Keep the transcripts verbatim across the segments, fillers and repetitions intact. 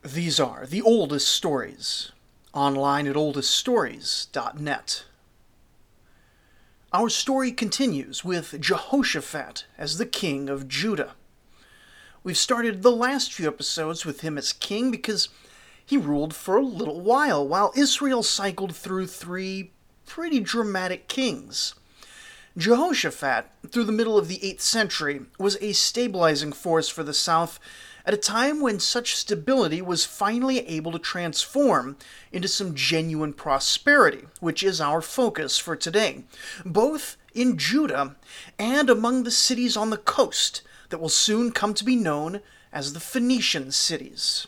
These are the oldest stories, online at oldest stories dot net. Our story continues with Jehoshaphat as the king of Judah. We've started the last few episodes with him as king because he ruled for a little while, while Israel cycled through three pretty dramatic kings. Jehoshaphat, through the middle of the eighth century, was a stabilizing force for the south at a time when such stability was finally able to transform into some genuine prosperity, which is our focus for today, both in Judah and among the cities on the coast that will soon come to be known as the Phoenician cities.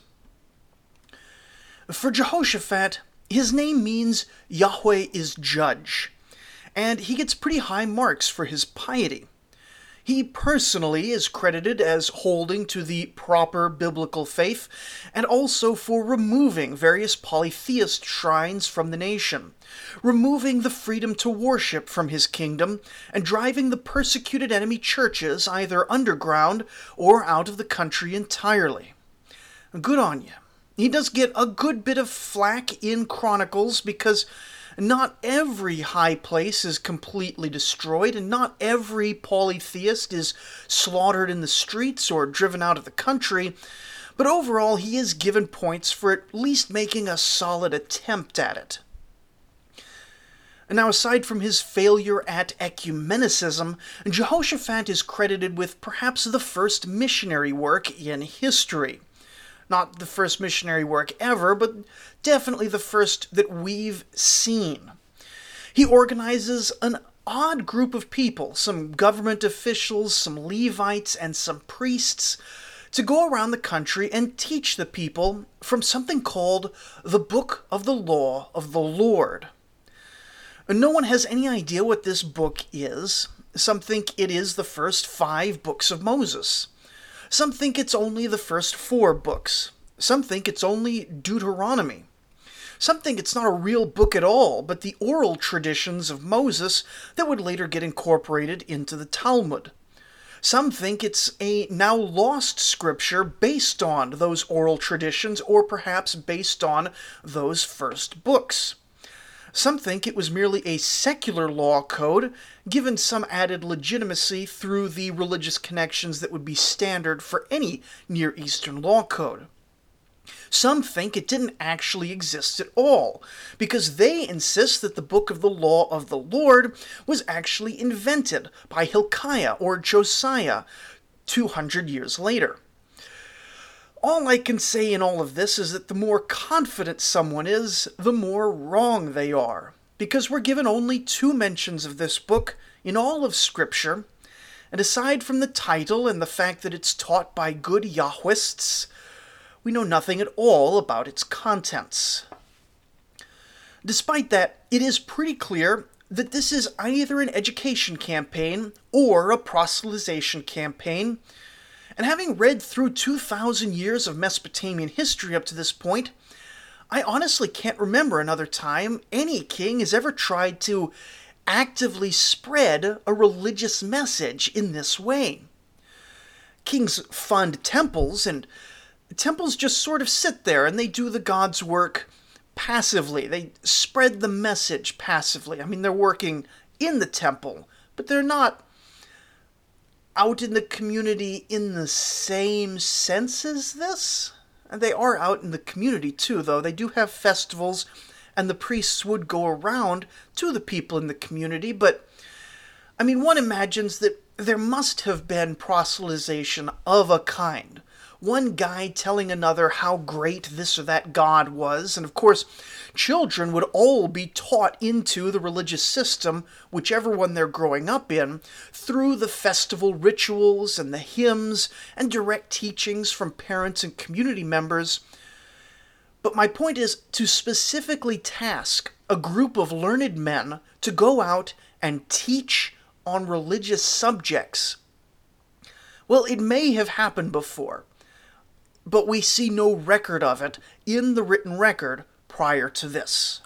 For Jehoshaphat, his name means Yahweh is judge, and he gets pretty high marks for his piety. He personally is credited as holding to the proper biblical faith and also for removing various polytheist shrines from the nation, removing the freedom to worship from his kingdom, and driving the persecuted enemy churches either underground or out of the country entirely. Good on you. He does get a good bit of flack in Chronicles because not every high place is completely destroyed, and not every polytheist is slaughtered in the streets or driven out of the country, but overall he is given points for at least making a solid attempt at it. Now, aside from his failure at ecumenicism, Jehoshaphat is credited with perhaps the first missionary work in history. Not the first missionary work ever, but definitely the first that we've seen. He organizes an odd group of people, some government officials, some Levites, and some priests, to go around the country and teach the people from something called the Book of the Law of the Lord. No one has any idea what this book is. Some think it is the first five books of Moses. Some think it's only the first four books. Some think it's only Deuteronomy. Some think it's not a real book at all, but the oral traditions of Moses that would later get incorporated into the Talmud. Some think it's a now lost scripture based on those oral traditions, or perhaps based on those first books. Some think it was merely a secular law code, given some added legitimacy through the religious connections that would be standard for any Near Eastern law code. Some think it didn't actually exist at all, because they insist that the Book of the Law of the Lord was actually invented by Hilkiah or Josiah two hundred years later. All I can say in all of this is that the more confident someone is, the more wrong they are, because we're given only two mentions of this book in all of Scripture, and aside from the title and the fact that it's taught by good Yahwists, we know nothing at all about its contents. Despite that, it is pretty clear that this is either an education campaign or a proselytization campaign. And having read through two thousand years of Mesopotamian history up to this point, I honestly can't remember another time any king has ever tried to actively spread a religious message in this way. Kings fund temples, and temples just sort of sit there and they do the God's work passively. They spread the message passively. I mean, they're working in the temple, but they're not out in the community in the same sense as this. And they are out in the community too, though. They do have festivals, and the priests would go around to the people in the community, but, I mean, one imagines that there must have been proselytization of a kind. One guy telling another how great this or that god was, and of course, children would all be taught into the religious system, whichever one they're growing up in, through the festival rituals and the hymns and direct teachings from parents and community members. But my point is to specifically task a group of learned men to go out and teach on religious subjects. Well, it may have happened before, but we see no record of it in the written record prior to this.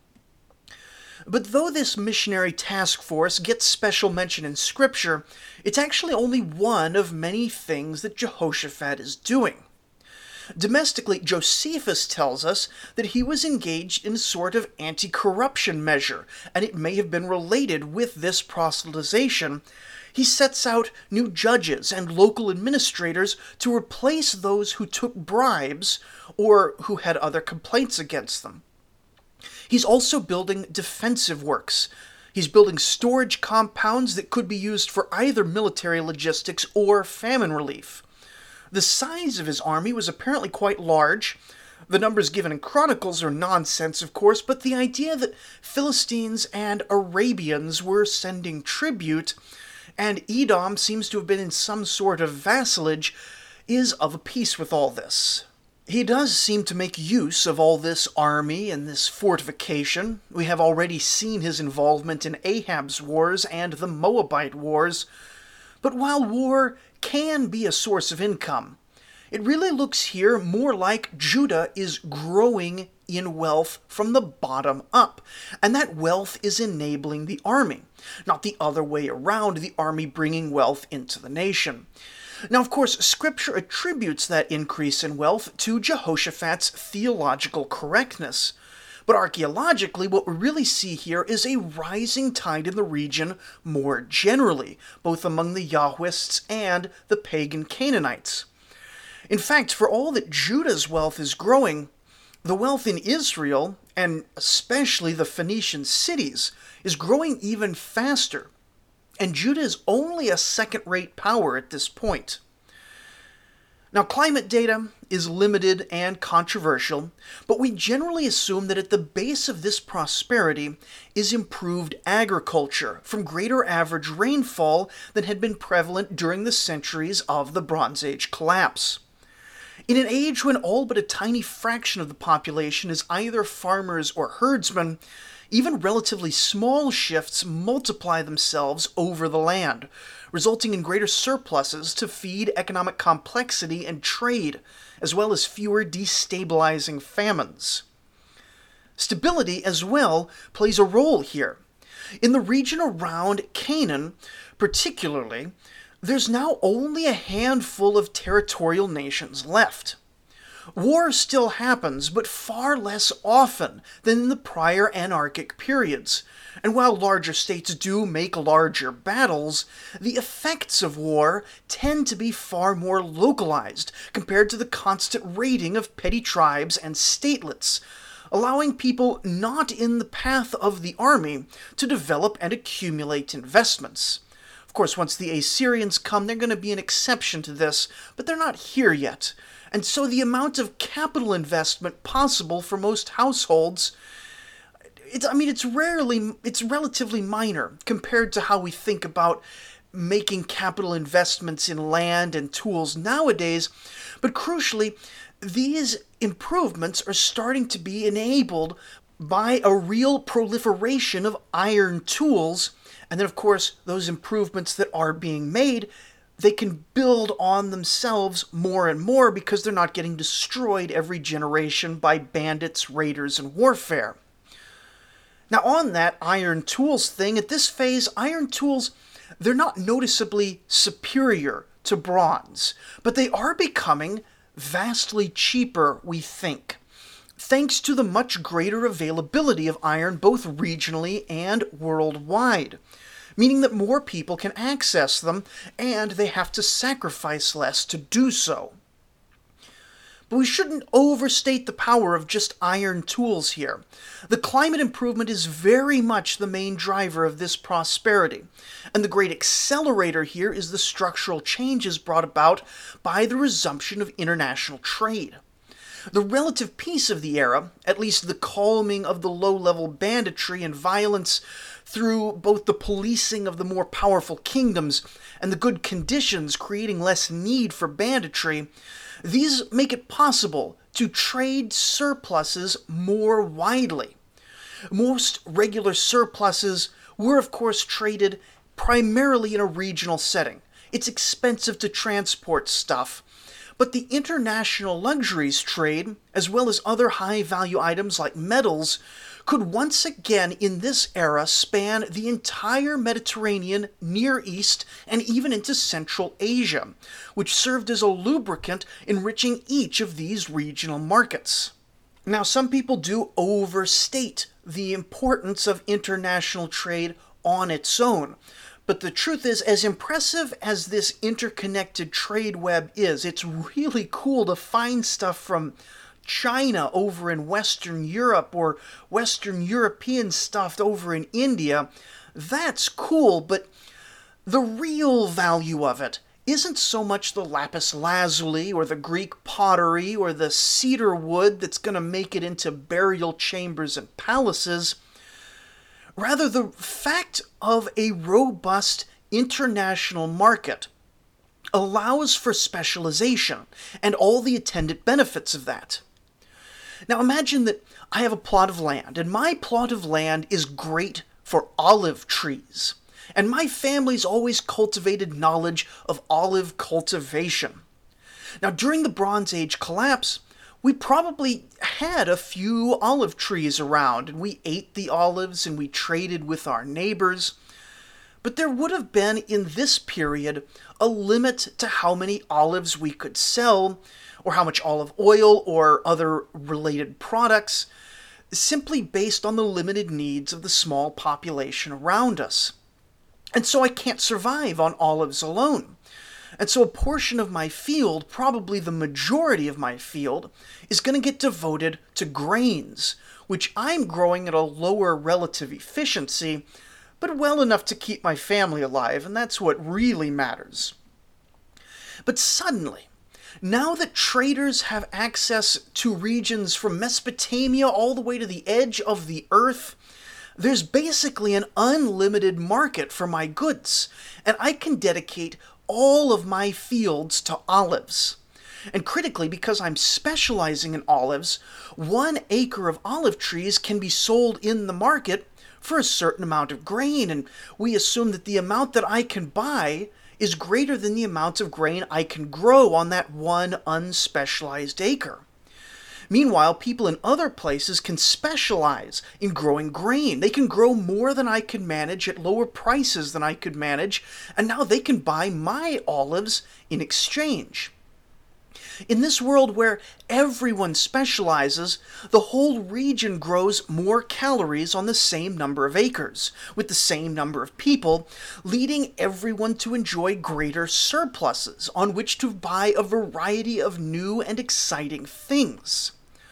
But though this missionary task force gets special mention in Scripture, it's actually only one of many things that Jehoshaphat is doing. Domestically, Josephus tells us that he was engaged in a sort of anti-corruption measure, and it may have been related with this proselytization. He sets out new judges and local administrators to replace those who took bribes or who had other complaints against them. He's also building defensive works. He's building storage compounds that could be used for either military logistics or famine relief. The size of his army was apparently quite large. The numbers given in Chronicles are nonsense, of course, but the idea that Philistines and Arabians were sending tribute, and Edom seems to have been in some sort of vassalage, is of a piece with all this. He does seem to make use of all this army and this fortification. We have already seen his involvement in Ahab's wars and the Moabite wars. But while war can be a source of income, it really looks here more like Judah is growing in wealth from the bottom up, and that wealth is enabling the army, not the other way around, the army bringing wealth into the nation. Now, of course, Scripture attributes that increase in wealth to Jehoshaphat's theological correctness. But archaeologically, what we really see here is a rising tide in the region more generally, both among the Yahwists and the pagan Canaanites. In fact, for all that Judah's wealth is growing, the wealth in Israel, and especially the Phoenician cities, is growing even faster. And Judah is only a second-rate power at this point. Now, climate data is limited and controversial, but we generally assume that at the base of this prosperity is improved agriculture from greater average rainfall than had been prevalent during the centuries of the Bronze Age collapse. In an age when all but a tiny fraction of the population is either farmers or herdsmen, even relatively small shifts multiply themselves over the land, resulting in greater surpluses to feed economic complexity and trade, as well as fewer destabilizing famines. Stability, as well, plays a role here. In the region around Canaan, particularly, there's now only a handful of territorial nations left. War still happens, but far less often than in the prior anarchic periods. And while larger states do make larger battles, the effects of war tend to be far more localized compared to the constant raiding of petty tribes and statelets, allowing people not in the path of the army to develop and accumulate investments. Of course, once the Assyrians come, they're going to be an exception to this, but they're not here yet. And so the amount of capital investment possible for most households, it's, I mean, it's rarely, it's relatively minor compared to how we think about making capital investments in land and tools nowadays. But crucially, these improvements are starting to be enabled by a real proliferation of iron tools. And then, of course, those improvements that are being made, they can build on themselves more and more because they're not getting destroyed every generation by bandits, raiders, and warfare. Now, on that iron tools thing, at this phase, iron tools, they're not noticeably superior to bronze, but they are becoming vastly cheaper, we think, thanks to the much greater availability of iron both regionally and worldwide, meaning that more people can access them, and they have to sacrifice less to do so. But we shouldn't overstate the power of just iron tools here. The climate improvement is very much the main driver of this prosperity, and the great accelerator here is the structural changes brought about by the resumption of international trade. The relative peace of the era, at least the calming of the low-level banditry and violence through both the policing of the more powerful kingdoms and the good conditions creating less need for banditry, these make it possible to trade surpluses more widely. Most regular surpluses were, of course, traded primarily in a regional setting. It's expensive to transport stuff, But the international luxuries trade, as well as other high-value items like metals, could once again in this era span the entire Mediterranean, Near East, and even into Central Asia, which served as a lubricant enriching each of these regional markets. Now, some people do overstate the importance of international trade on its own. But the truth is, as impressive as this interconnected trade web is, it's really cool to find stuff from China over in Western Europe or Western European stuff over in India. That's cool, but the real value of it isn't so much the lapis lazuli or the Greek pottery or the cedar wood that's going to make it into burial chambers and palaces. Rather, the fact of a robust international market allows for specialization and all the attendant benefits of that. Now imagine that I have a plot of land, and my plot of land is great for olive trees. And my family's always cultivated knowledge of olive cultivation. Now during the Bronze Age collapse, we probably had a few olive trees around, and we ate the olives and we traded with our neighbors. But there would have been, in this period, a limit to how many olives we could sell, or how much olive oil or other related products, simply based on the limited needs of the small population around us. And so I can't survive on olives alone. And so a portion of my field, probably the majority of my field, is going to get devoted to grains, which I'm growing at a lower relative efficiency, but well enough to keep my family alive, and that's what really matters. But suddenly, now that traders have access to regions from Mesopotamia all the way to the edge of the earth, there's basically an unlimited market for my goods, and I can dedicate all of my fields to olives. And critically, because I'm specializing in olives, one acre of olive trees can be sold in the market for a certain amount of grain, and we assume that the amount that I can buy is greater than the amount of grain I can grow on that one unspecialized acre. Meanwhile, people in other places can specialize in growing grain. They can grow more than I can manage at lower prices than I could manage, and now they can buy my olives in exchange. In this world where everyone specializes, the whole region grows more calories on the same number of acres, with the same number of people, leading everyone to enjoy greater surpluses on which to buy a variety of new and exciting things.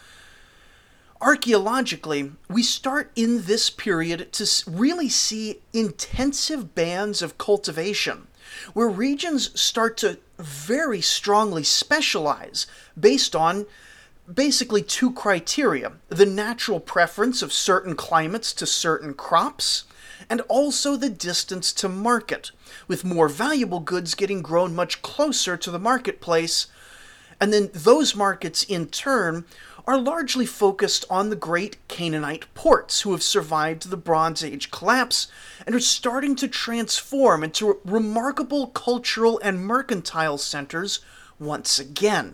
Archaeologically, we start in this period to really see intensive bands of cultivation, where regions start to very strongly specialize based on basically two criteria: the natural preference of certain climates to certain crops, and also the distance to market, with more valuable goods getting grown much closer to the marketplace. And then those markets, in turn, are largely focused on the great Canaanite ports who have survived the Bronze Age collapse and are starting to transform into remarkable cultural and mercantile centers once again.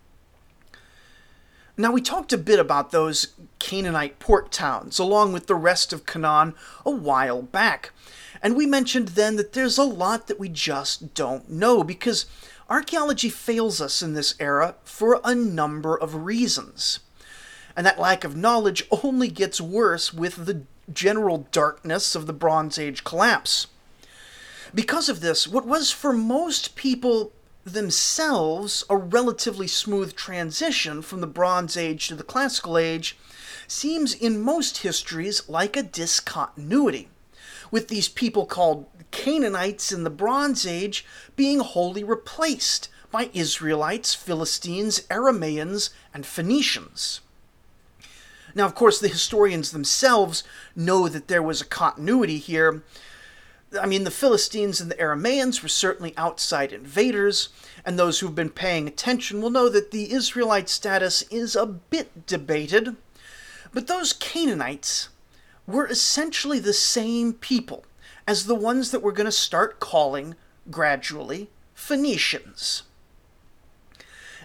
Now, we talked a bit about those Canaanite port towns along with the rest of Canaan a while back, and we mentioned then that there's a lot that we just don't know because archaeology fails us in this era for a number of reasons. And that lack of knowledge only gets worse with the general darkness of the Bronze Age collapse. Because of this, what was for most people themselves a relatively smooth transition from the Bronze Age to the Classical Age seems in most histories like a discontinuity, with these people called Canaanites in the Bronze Age being wholly replaced by Israelites, Philistines, Aramaeans, and Phoenicians. Now, of course, the historians themselves know that there was a continuity here. I mean, the Philistines and the Aramaeans were certainly outside invaders, and those who've been paying attention will know that the Israelite status is a bit debated. But those Canaanites were essentially the same people as the ones that we're going to start calling, gradually, Phoenicians.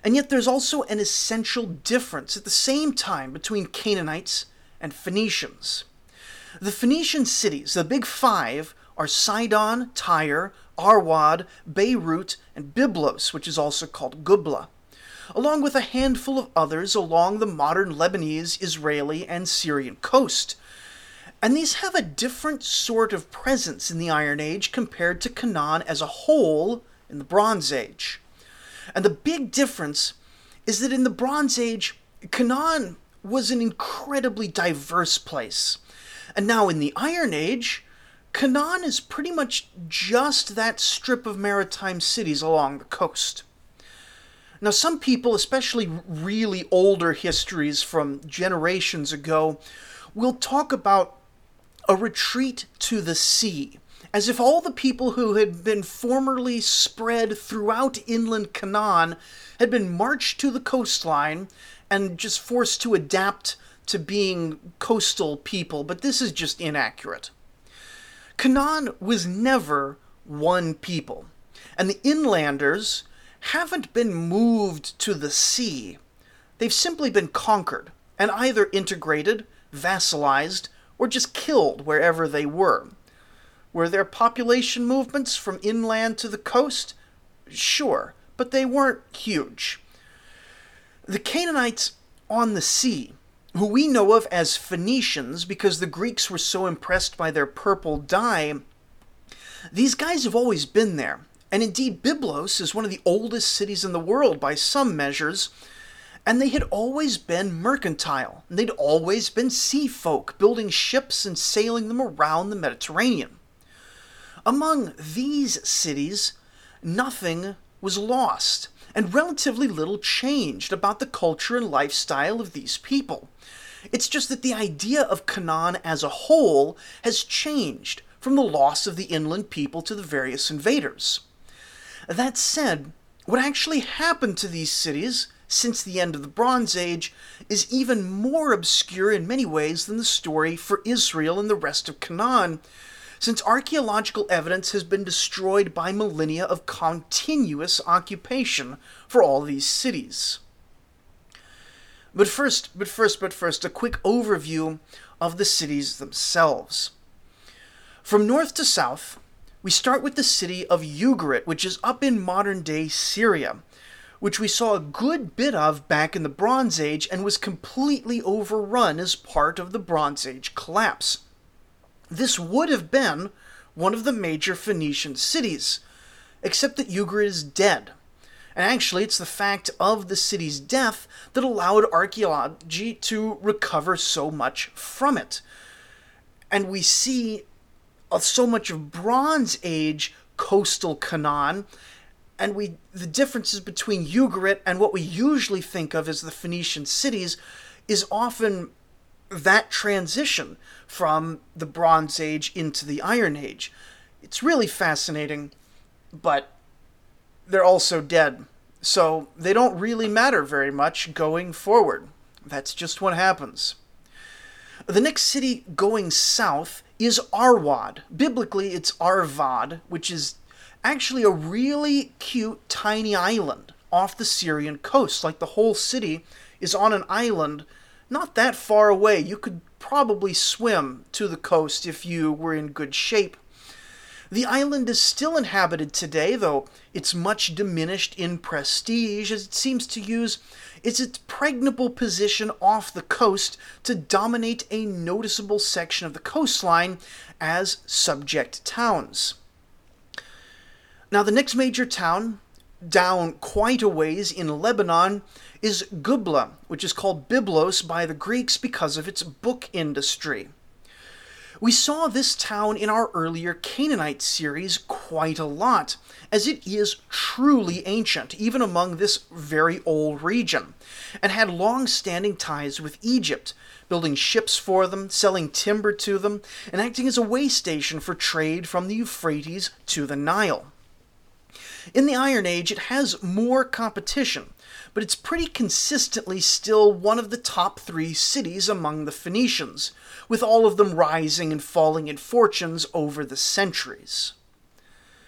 And yet there's also an essential difference at the same time between Canaanites and Phoenicians. The Phoenician cities, the big five, are Sidon, Tyre, Arwad, Beirut, and Byblos, which is also called Gubla, along with a handful of others along the modern Lebanese, Israeli, and Syrian coast. And these have a different sort of presence in the Iron Age compared to Canaan as a whole in the Bronze Age. And the big difference is that in the Bronze Age, Canaan was an incredibly diverse place. And now in the Iron Age, Canaan is pretty much just that strip of maritime cities along the coast. Now, some people, especially really older histories from generations ago, will talk about a retreat to the sea, as if all the people who had been formerly spread throughout inland Canaan had been marched to the coastline and just forced to adapt to being coastal people, but this is just inaccurate. Canaan was never one people, and the inlanders haven't been moved to the sea. They've simply been conquered and either integrated, vassalized, or just killed wherever they were. Were there population movements from inland to the coast? Sure, but they weren't huge. The Canaanites on the sea, who we know of as Phoenicians because the Greeks were so impressed by their purple dye, these guys have always been there. And indeed, Byblos is one of the oldest cities in the world by some measures, and they had always been mercantile. They'd always been sea folk, building ships and sailing them around the Mediterranean. Among these cities, nothing was lost, and relatively little changed about the culture and lifestyle of these people. It's just that the idea of Canaan as a whole has changed from the loss of the inland people to the various invaders. That said, what actually happened to these cities since the end of the Bronze Age is even more obscure in many ways than the story for Israel and the rest of Canaan, since archaeological evidence has been destroyed by millennia of continuous occupation for all these cities. But first, but first, but first, a quick overview of the cities themselves. From north to south, we start with the city of Ugarit, which is up in modern-day Syria, which we saw a good bit of back in the Bronze Age and was completely overrun as part of the Bronze Age collapse. This would have been one of the major Phoenician cities, except that Ugarit is dead. And actually, it's the fact of the city's death that allowed archaeology to recover so much from it. And we see so much of Bronze Age coastal Canaan, and we the differences between Ugarit and what we usually think of as the Phoenician cities is often that transition from the Bronze Age into the Iron Age. It's really fascinating, but they're also dead, so they don't really matter very much going forward. That's just what happens. The next city going south is Arwad. Biblically, it's Arvad, which is actually a really cute tiny island off the Syrian coast. Like the whole city is on an island not that far away. You could probably swim to the coast if you were in good shape. The island is still inhabited today, though it's much diminished in prestige, as it seems to use its impregnable position off the coast to dominate a noticeable section of the coastline as subject towns. Now, the next major town, down quite a ways in Lebanon, is Gubla, which is called Byblos by the Greeks because of its book industry. We saw this town in our earlier Canaanite series quite a lot, as it is truly ancient, even among this very old region, and had long-standing ties with Egypt, building ships for them, selling timber to them, and acting as a way station for trade from the Euphrates to the Nile. In the Iron Age, it has more competition, but it's pretty consistently still one of the top three cities among the Phoenicians, with all of them rising and falling in fortunes over the centuries.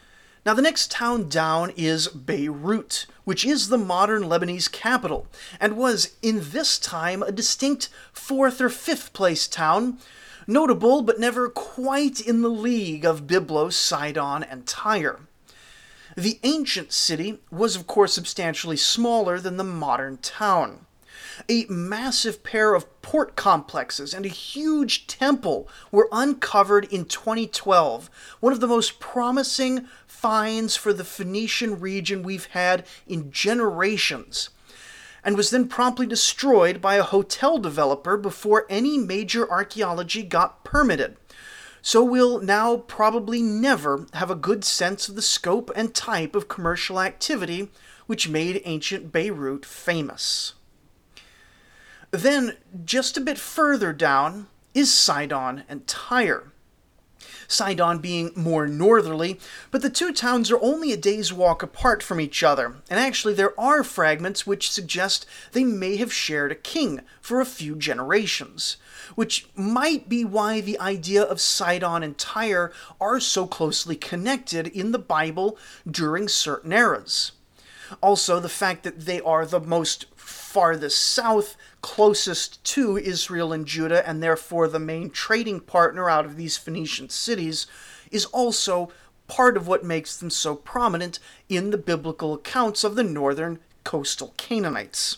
Now, the next town down is Beirut, which is the modern Lebanese capital, and was, in this time, a distinct fourth or fifth place town, notable but never quite in the league of Byblos, Sidon, and Tyre. The ancient city was, of course, substantially smaller than the modern town. A massive pair of port complexes and a huge temple were uncovered in twenty twelve, one of the most promising finds for the Phoenician region we've had in generations, and was then promptly destroyed by a hotel developer before any major archaeology got permitted. So we'll now probably never have a good sense of the scope and type of commercial activity which made ancient Beirut famous. Then, just a bit further down, is Sidon and Tyre. Sidon being more northerly, but the two towns are only a day's walk apart from each other, and actually there are fragments which suggest they may have shared a king for a few generations, which might be why the idea of Sidon and Tyre are so closely connected in the Bible during certain eras. Also, the fact that they are the most farthest south, closest to Israel and Judah, and therefore the main trading partner out of these Phoenician cities, is also part of what makes them so prominent in the biblical accounts of the northern coastal Canaanites.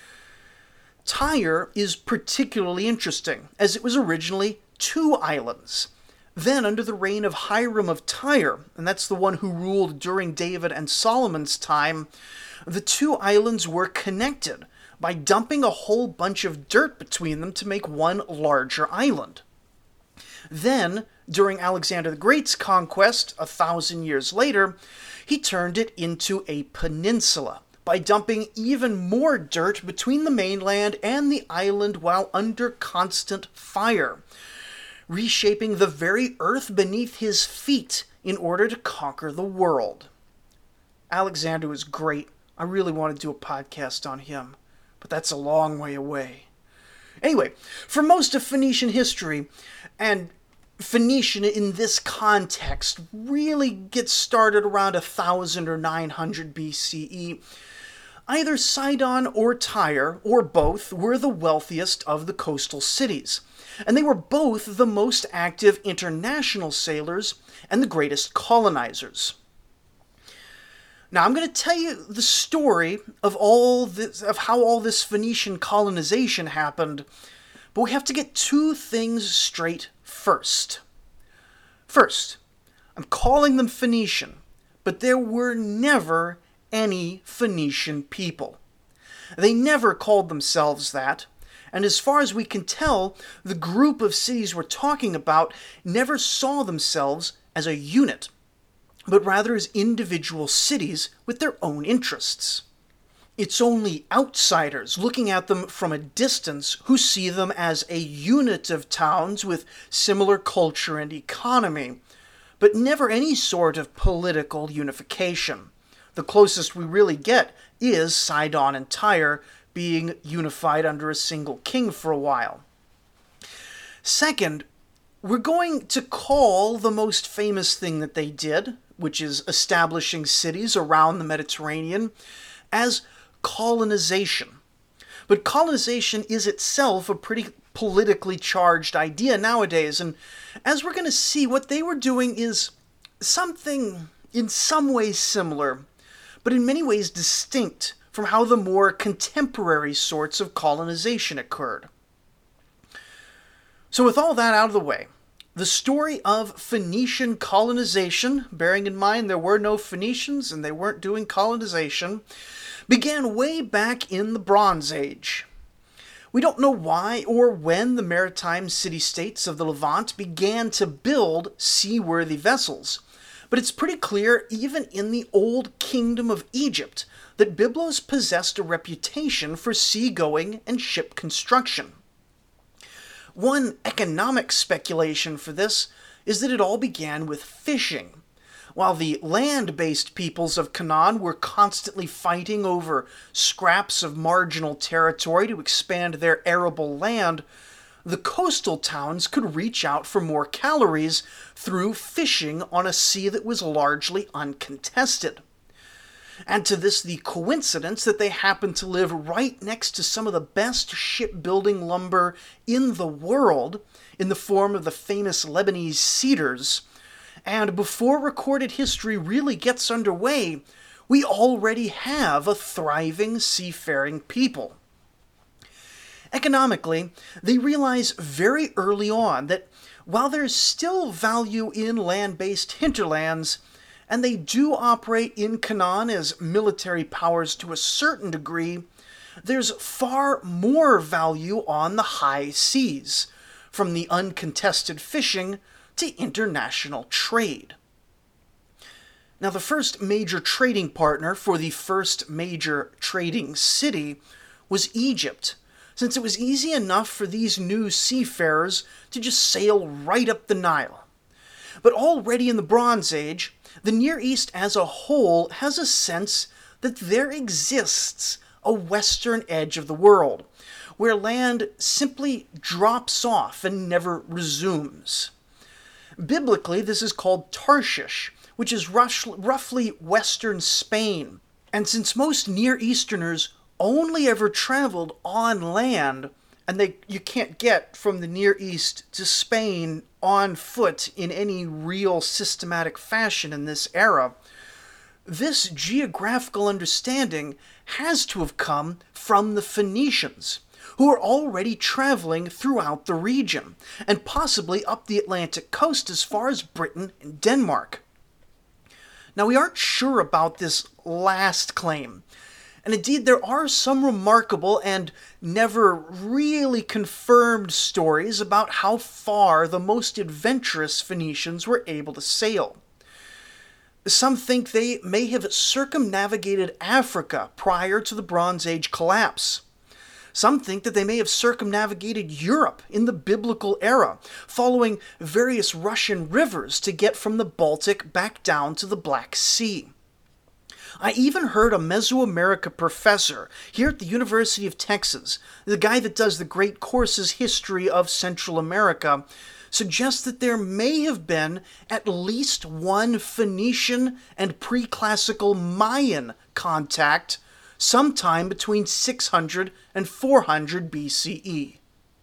Tyre is particularly interesting, as it was originally two islands. Then, under the reign of Hiram of Tyre, and that's the one who ruled during David and Solomon's time, the two islands were connected by dumping a whole bunch of dirt between them to make one larger island. Then, during Alexander the Great's conquest, a thousand years later, he turned it into a peninsula by dumping even more dirt between the mainland and the island while under constant fire, reshaping the very earth beneath his feet in order to conquer the world. Alexander was great. I really want to do a podcast on him, but that's a long way away. Anyway, for most of Phoenician history, and Phoenician in this context really gets started around one thousand or nine hundred B C E, either Sidon or Tyre, or both, were the wealthiest of the coastal cities, and they were both the most active international sailors and the greatest colonizers. Now, I'm going to tell you the story of all this, of how all this Phoenician colonization happened, but we have to get two things straight first. First, I'm calling them Phoenician, but there were never any Phoenician people. They never called themselves that, and as far as we can tell, the group of cities we're talking about never saw themselves as a unit, but rather as individual cities with their own interests. It's only outsiders looking at them from a distance who see them as a unit of towns with similar culture and economy, but never any sort of political unification. The closest we really get is Sidon and Tyre being unified under a single king for a while. Second, we're going to call the most famous thing that they did, which is establishing cities around the Mediterranean, as colonization. But colonization is itself a pretty politically charged idea nowadays, and as we're going to see, what they were doing is something in some ways similar, but in many ways distinct from how the more contemporary sorts of colonization occurred. So with all that out of the way, the story of Phoenician colonization, bearing in mind there were no Phoenicians and they weren't doing colonization, began way back in the Bronze Age. We don't know why or when the maritime city-states of the Levant began to build seaworthy vessels, but it's pretty clear even in the Old Kingdom of Egypt that Byblos possessed a reputation for seagoing and ship construction. One economic speculation for this is that it all began with fishing. While the land-based peoples of Canaan were constantly fighting over scraps of marginal territory to expand their arable land, the coastal towns could reach out for more calories through fishing on a sea that was largely uncontested. Add to this the coincidence that they happened to live right next to some of the best shipbuilding lumber in the world, in the form of the famous Lebanese cedars, and before recorded history really gets underway, we already have a thriving seafaring people. Economically, they realize very early on that while there's still value in land-based hinterlands, and they do operate in Canaan as military powers to a certain degree, there's far more value on the high seas, from the uncontested fishing to international trade. Now, the first major trading partner for the first major trading city was Egypt, since it was easy enough for these new seafarers to just sail right up the Nile. But already in the Bronze Age, the Near East as a whole has a sense that there exists a western edge of the world, where land simply drops off and never resumes. Biblically, this is called Tarshish, which is roughly western Spain. And since most Near Easterners only ever traveled on land, and they you can't get from the Near East to Spain on foot in any real systematic fashion in this era, this geographical understanding has to have come from the Phoenicians, who were already traveling throughout the region, and possibly up the Atlantic coast as far as Britain and Denmark. Now, we aren't sure about this last claim, and indeed there are some remarkable and never really confirmed stories about how far the most adventurous Phoenicians were able to sail. Some think they may have circumnavigated Africa prior to the Bronze Age collapse. Some think that they may have circumnavigated Europe in the biblical era, following various Russian rivers to get from the Baltic back down to the Black Sea. I even heard a Mesoamerica professor here at the University of Texas, the guy that does the great course's history of Central America, suggest that there may have been at least one Phoenician and pre-classical Mayan contact sometime between six hundred and four hundred B C E.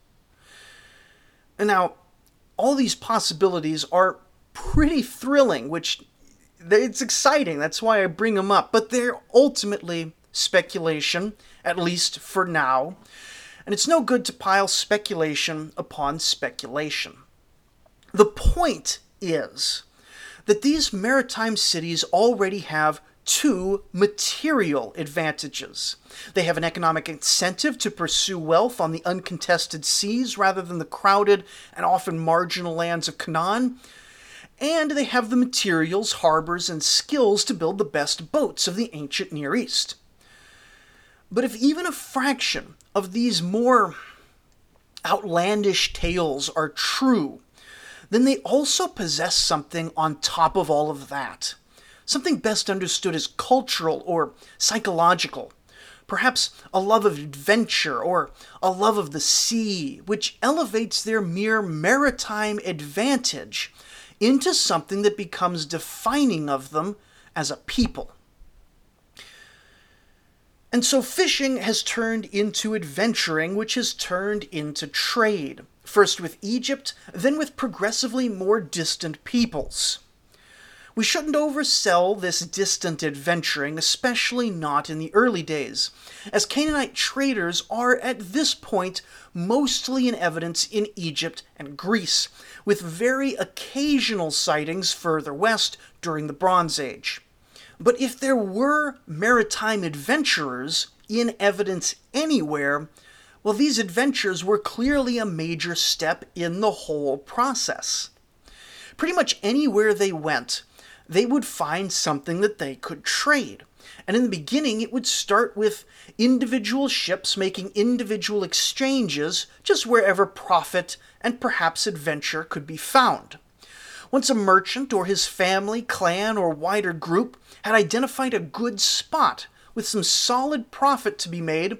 And now, all these possibilities are pretty thrilling, which it's exciting, that's why I bring them up, but they're ultimately speculation, at least for now, and it's no good to pile speculation upon speculation. The point is that these maritime cities already have two material advantages. They have an economic incentive to pursue wealth on the uncontested seas rather than the crowded and often marginal lands of Canaan, and they have the materials, harbors, and skills to build the best boats of the ancient Near East. But if even a fraction of these more outlandish tales are true, then they also possess something on top of all of that. Something best understood as cultural or psychological. Perhaps a love of adventure or a love of the sea, which elevates their mere maritime advantage into something that becomes defining of them as a people. And so fishing has turned into adventuring, which has turned into trade. First with Egypt, then with progressively more distant peoples. We shouldn't oversell this distant adventuring, especially not in the early days, as Canaanite traders are at this point mostly in evidence in Egypt and Greece, with very occasional sightings further west during the Bronze Age. But if there were maritime adventurers in evidence anywhere, well, these adventures were clearly a major step in the whole process. Pretty much anywhere they went, they would find something that they could trade. And in the beginning, it would start with individual ships making individual exchanges just wherever profit and perhaps adventure could be found. Once a merchant or his family, clan, or wider group had identified a good spot with some solid profit to be made,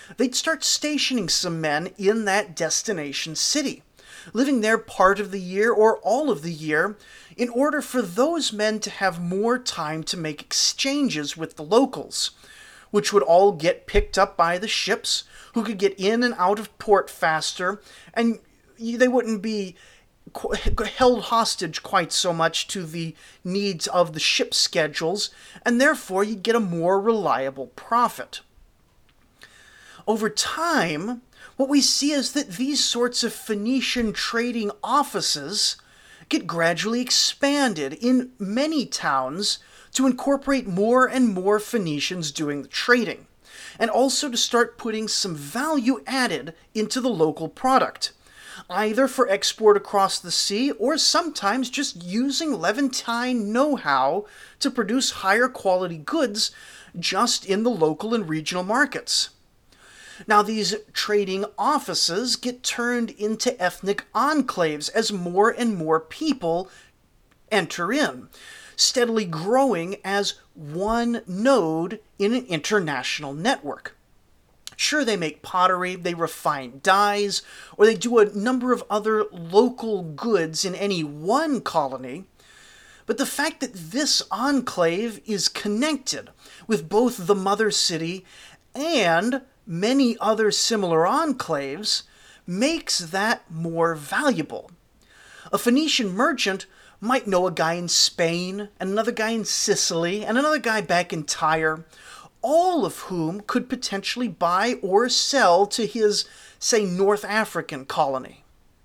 they'd start stationing some men in that destination city, living there part of the year or all of the year, in order for those men to have more time to make exchanges with the locals, which would all get picked up by the ships, who could get in and out of port faster, and they wouldn't be held hostage quite so much to the needs of the ship schedules, and therefore you'd get a more reliable profit. Over time, what we see is that these sorts of Phoenician trading offices get gradually expanded in many towns to incorporate more and more Phoenicians doing the trading, and also to start putting some value added into the local product, either for export across the sea or sometimes just using Levantine know-how to produce higher quality goods just in the local and regional markets. Now, these trading offices get turned into ethnic enclaves as more and more people enter in, steadily growing as one node in an international network. Sure, they make pottery, they refine dyes, or they do a number of other local goods in any one colony, but the fact that this enclave is connected with both the mother city and many other similar enclaves makes that more valuable. A Phoenician merchant might know a guy in Spain, and another guy in Sicily, and another guy back in Tyre, all of whom could potentially buy or sell to his, say, North African colony.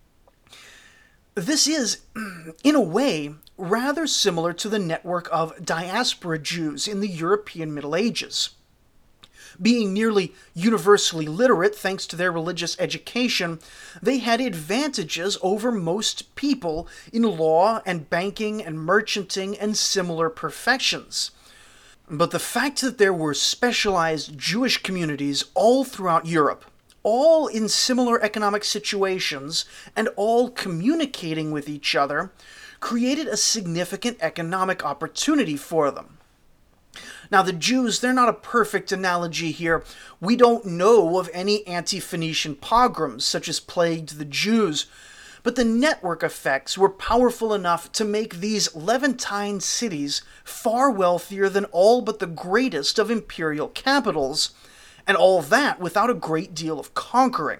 This is, in a way, rather similar to the network of diaspora Jews in the European Middle Ages. Being nearly universally literate thanks to their religious education, they had advantages over most people in law and banking and merchanting and similar professions. But the fact that there were specialized Jewish communities all throughout Europe, all in similar economic situations and all communicating with each other, created a significant economic opportunity for them. Now, the Jews, they're not a perfect analogy here. We don't know of any anti-Phoenician pogroms such as plagued the Jews, but the network effects were powerful enough to make these Levantine cities far wealthier than all but the greatest of imperial capitals, and all that without a great deal of conquering.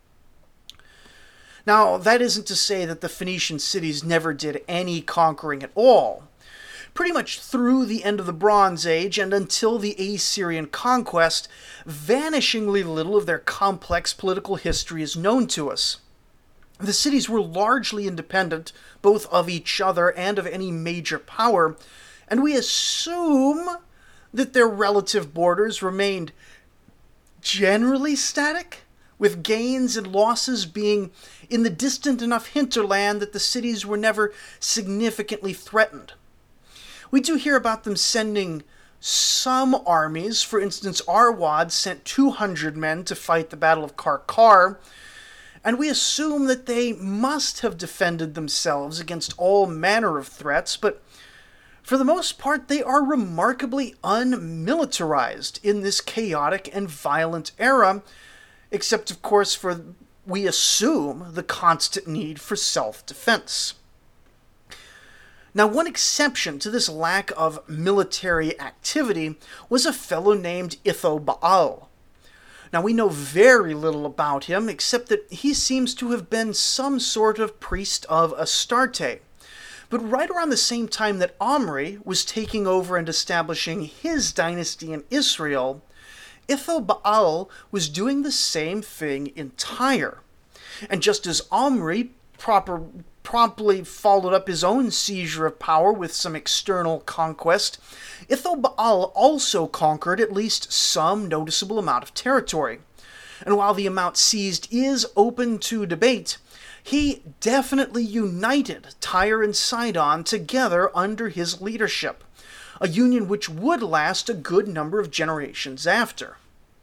Now, that isn't to say that the Phoenician cities never did any conquering at all. Pretty much through the end of the Bronze Age and until the Assyrian conquest, vanishingly little of their complex political history is known to us. The cities were largely independent, both of each other and of any major power, and we assume that their relative borders remained generally static, with gains and losses being in the distant enough hinterland that the cities were never significantly threatened. We do hear about them sending some armies. For instance, Arwad sent two hundred men to fight the Battle of Karkar, and we assume that they must have defended themselves against all manner of threats, but for the most part they are remarkably unmilitarized in this chaotic and violent era, except of course for, we assume, the constant need for self-defense. Now, one exception to this lack of military activity was a fellow named Ithobaal. Now, we know very little about him, except that he seems to have been some sort of priest of Astarte. But right around the same time that Omri was taking over and establishing his dynasty in Israel, Ithobaal was doing the same thing in Tyre. And just as Omri proper promptly followed up his own seizure of power with some external conquest, Ithobaal also conquered at least some noticeable amount of territory. And while the amount seized is open to debate, he definitely united Tyre and Sidon together under his leadership, a union which would last a good number of generations after.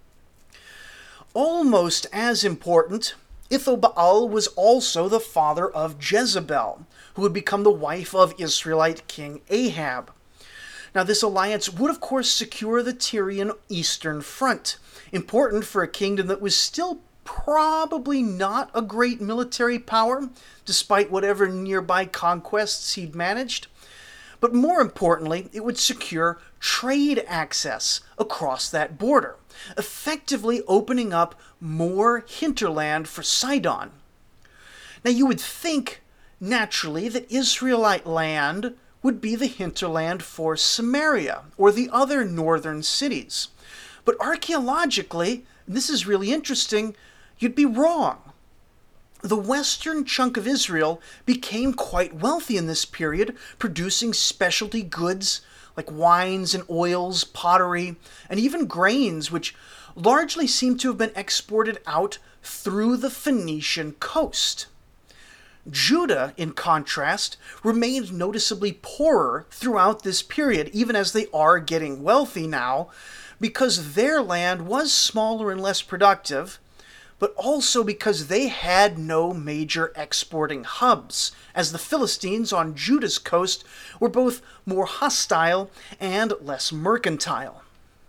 Almost as important, Ithobaal was also the father of Jezebel, who would become the wife of Israelite King Ahab. Now, this alliance would, of course, secure the Tyrian eastern front, important for a kingdom that was still probably not a great military power, despite whatever nearby conquests he'd managed. But more importantly, it would secure trade access across that border, effectively opening up more hinterland for Sidon. Now, you would think, naturally, that Israelite land would be the hinterland for Samaria or the other northern cities. But archaeologically, and this is really interesting, you'd be wrong. The western chunk of Israel became quite wealthy in this period, producing specialty goods like wines and oils, pottery, and even grains, which largely seem to have been exported out through the Phoenician coast. Judah, in contrast, remained noticeably poorer throughout this period, even as they are getting wealthy now, because their land was smaller and less productive, but also because they had no major exporting hubs, as the Philistines on Judah's coast were both more hostile and less mercantile.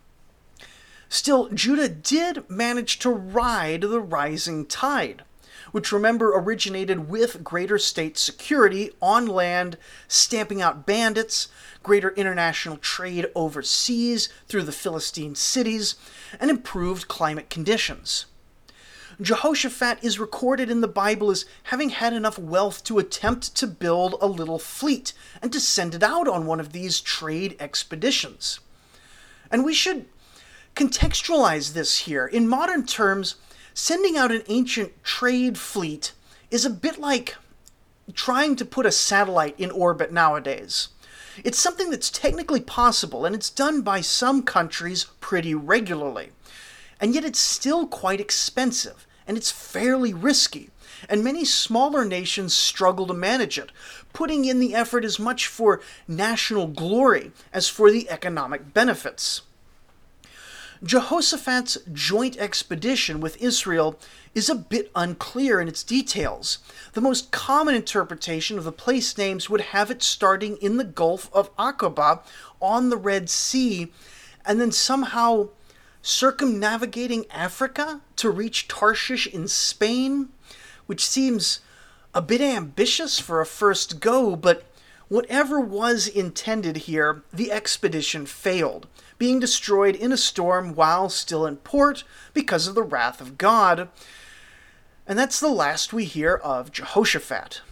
Still, Judah did manage to ride the rising tide, which, remember, originated with greater state security on land, stamping out bandits, greater international trade overseas through the Philistine cities, and improved climate conditions. Jehoshaphat is recorded in the Bible as having had enough wealth to attempt to build a little fleet and to send it out on one of these trade expeditions. And we should contextualize this here. In modern terms, sending out an ancient trade fleet is a bit like trying to put a satellite in orbit nowadays. It's something that's technically possible, and it's done by some countries pretty regularly. And yet it's still quite expensive, and it's fairly risky, and many smaller nations struggle to manage it, putting in the effort as much for national glory as for the economic benefits. Jehoshaphat's joint expedition with Israel is a bit unclear in its details. The most common interpretation of the place names would have it starting in the Gulf of Aqaba on the Red Sea, and then somehow circumnavigating Africa to reach Tarshish in Spain, which seems a bit ambitious for a first go, but whatever was intended here, the expedition failed, being destroyed in a storm while still in port because of the wrath of God. And that's the last we hear of Jehoshaphat.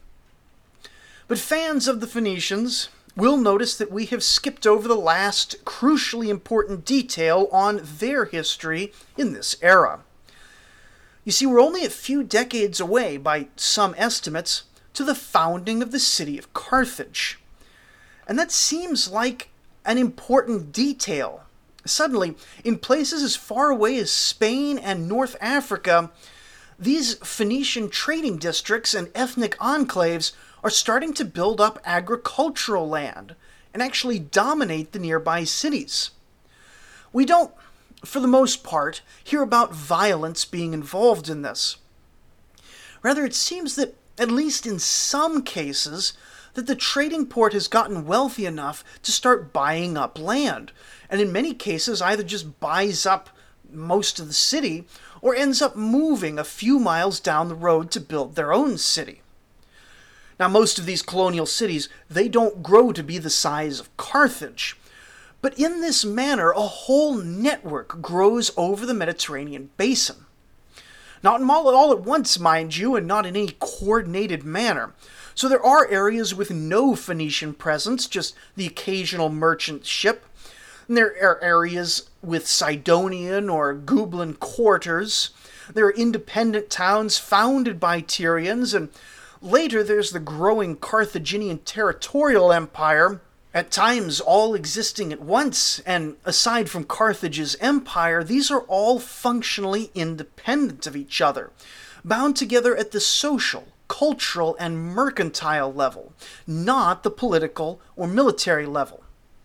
But fans of the Phoenicians will notice that we have skipped over the last crucially important detail on their history in this era. You see, we're only a few decades away, by some estimates, to the founding of the city of Carthage. And that seems like an important detail. Suddenly, in places as far away as Spain and North Africa, these Phoenician trading districts and ethnic enclaves are starting to build up agricultural land and actually dominate the nearby cities. We don't, for the most part, hear about violence being involved in this. Rather, it seems that, at least in some cases, that the trading port has gotten wealthy enough to start buying up land, and in many cases either just buys up most of the city or ends up moving a few miles down the road to build their own city. Now, most of these colonial cities, they don't grow to be the size of Carthage, but in this manner, a whole network grows over the Mediterranean basin. Not all, all at once, mind you, and not in any coordinated manner. So there are areas with no Phoenician presence, just the occasional merchant ship. And there are areas with Sidonian or Gublan quarters. There are independent towns founded by Tyrians, and later there's the growing Carthaginian territorial empire, at times all existing at once, and aside from Carthage's empire, these are all functionally independent of each other, bound together at the social, cultural, and mercantile level, not the political or military level.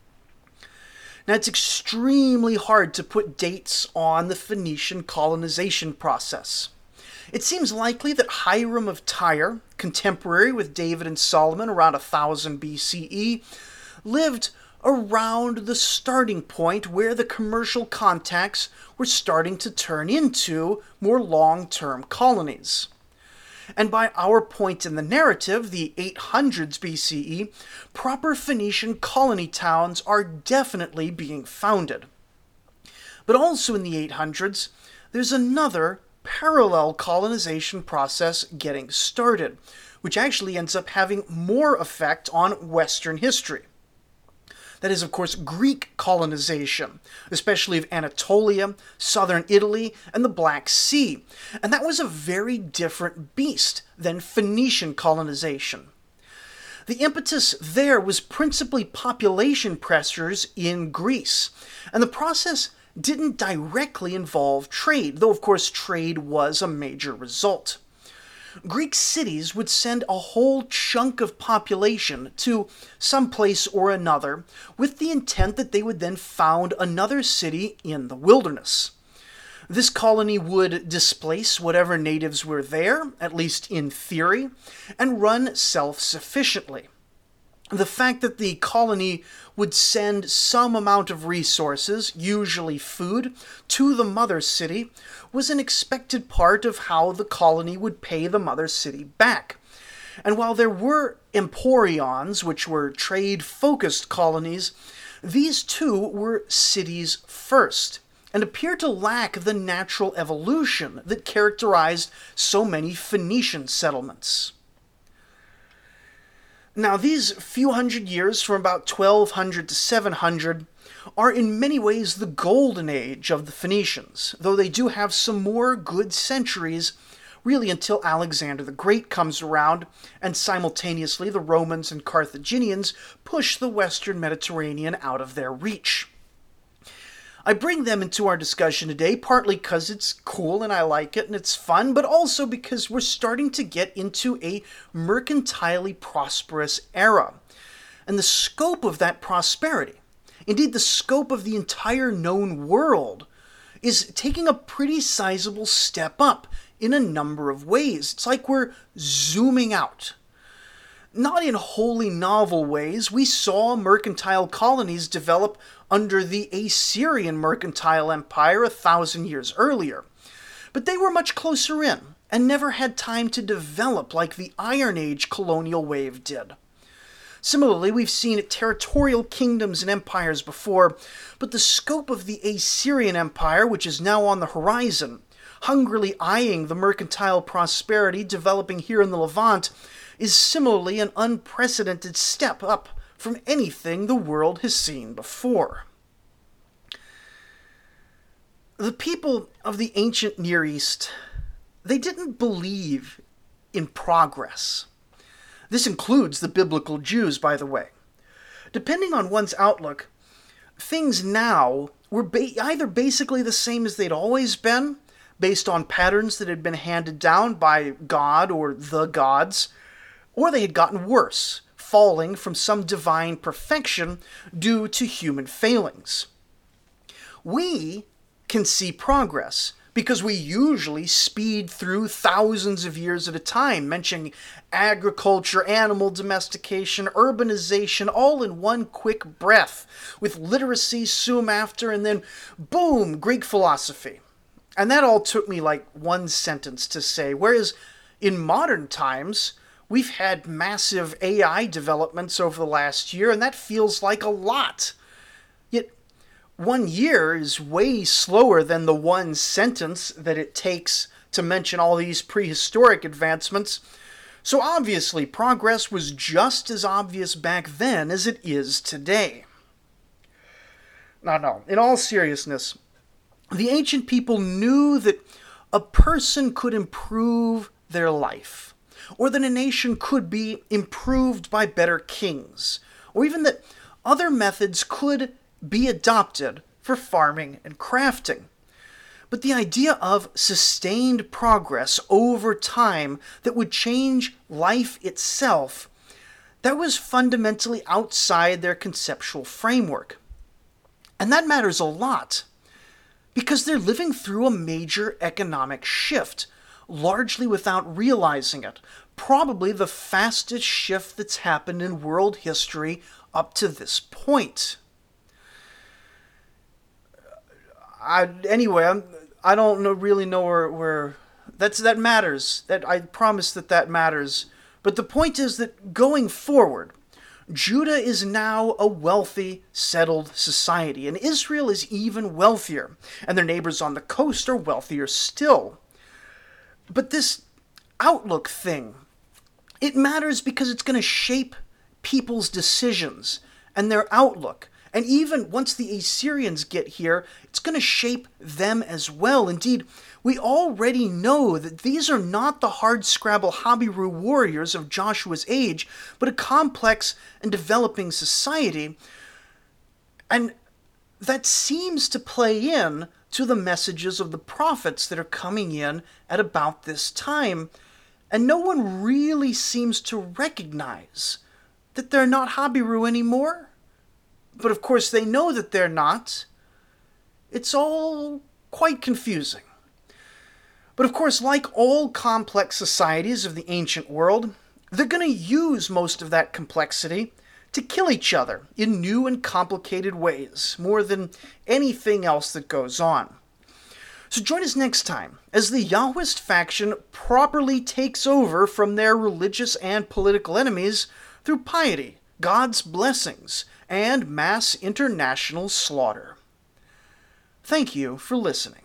Now, it's extremely hard to put dates on the Phoenician colonization process. It seems likely that Hiram of Tyre, contemporary with David and Solomon around one thousand B C E, lived around the starting point where the commercial contacts were starting to turn into more long-term colonies. And by our point in the narrative, the eight hundreds B C E, proper Phoenician colony towns are definitely being founded. But also in the eight hundreds, there's another parallel colonization process getting started, which actually ends up having more effect on Western history. That is, of course, Greek colonization, especially of Anatolia, southern Italy, and the Black Sea. And that was a very different beast than Phoenician colonization. The impetus there was principally population pressures in Greece, and the process didn't directly involve trade, though of course trade was a major result. Greek cities would send a whole chunk of population to some place or another with the intent that they would then found another city in the wilderness. This colony would displace whatever natives were there, at least in theory, and run self-sufficiently. The fact that the colony would send some amount of resources, usually food, to the mother city was an expected part of how the colony would pay the mother city back. And while there were emporions, which were trade-focused colonies, these too were cities first, and appear to lack the natural evolution that characterized so many Phoenician settlements. Now, these few hundred years from about twelve hundred to seven hundred are in many ways the golden age of the Phoenicians, though they do have some more good centuries, really until Alexander the Great comes around, and simultaneously the Romans and Carthaginians push the Western Mediterranean out of their reach. I bring them into our discussion today partly because it's cool and I like it and it's fun, but also because we're starting to get into a mercantilely prosperous era. And the scope of that prosperity, indeed the scope of the entire known world, is taking a pretty sizable step up in a number of ways. It's like we're zooming out. Not in wholly novel ways. We saw mercantile colonies develop under the Assyrian mercantile empire a thousand years earlier. But they were much closer in, and never had time to develop like the Iron Age colonial wave did. Similarly, we've seen territorial kingdoms and empires before, but the scope of the Assyrian Empire, which is now on the horizon, hungrily eyeing the mercantile prosperity developing here in the Levant, is similarly an unprecedented step up from anything the world has seen before. The people of the ancient Near East, they didn't believe in progress. This includes the biblical Jews, by the way. Depending on one's outlook, things now were ba- either basically the same as they'd always been, based on patterns that had been handed down by God or the gods, or they had gotten worse, falling from some divine perfection due to human failings. We can see progress because we usually speed through thousands of years at a time, mentioning agriculture, animal domestication, urbanization, all in one quick breath, with literacy soon after, and then boom, Greek philosophy. And that all took me like one sentence to say, whereas in modern times, we've had massive A I developments over the last year, and that feels like a lot. Yet, one year is way slower than the one sentence that it takes to mention all these prehistoric advancements. So obviously, progress was just as obvious back then as it is today. No, no, in all seriousness, the ancient people knew that a person could improve their life, or that a nation could be improved by better kings, or even that other methods could be adopted for farming and crafting. But the idea of sustained progress over time that would change life itself, that was fundamentally outside their conceptual framework. And that matters a lot, because they're living through a major economic shift, largely without realizing it. Probably the fastest shift that's happened in world history up to this point. I, anyway, I'm, I don't know, really know where, where that's that matters. That I promise that that matters. But the point is that going forward, Judah is now a wealthy, settled society, and Israel is even wealthier, and their neighbors on the coast are wealthier still. But this outlook thing, it matters because it's going to shape people's decisions and their outlook. And even once the Assyrians get here, it's going to shape them as well. Indeed, we already know that these are not the hardscrabble Habiru warriors of Joshua's age, but a complex and developing society. And that seems to play in to the messages of the prophets that are coming in at about this time. And no one really seems to recognize that they're not Habiru anymore. But of course they know that they're not. It's all quite confusing. But of course, like all complex societies of the ancient world, they're going to use most of that complexity to kill each other in new and complicated ways, more than anything else that goes on. So join us next time as the Yahwist faction properly takes over from their religious and political enemies through piety, God's blessings, and mass international slaughter. Thank you for listening.